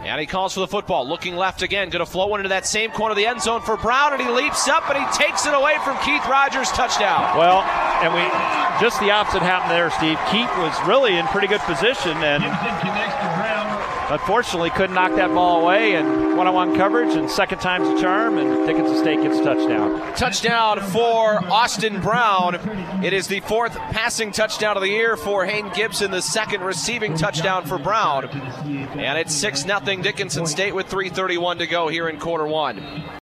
And he calls for the football, looking left again, going to flow into that same corner of the end zone for Brown, and he leaps up and he takes it away from Keith Rogers, touchdown. Well, and just the opposite happened there, Steve. Keith was really in pretty good position, and unfortunately couldn't knock that ball away, and one-on-one coverage, and second time's a charm, and Dickinson State gets a touchdown. Touchdown for Austin Brown. It is the fourth passing touchdown of the year for Hayden Gibson, the second receiving touchdown for Brown. And it's 6-0 Dickinson State with 3:31 to go here in quarter one.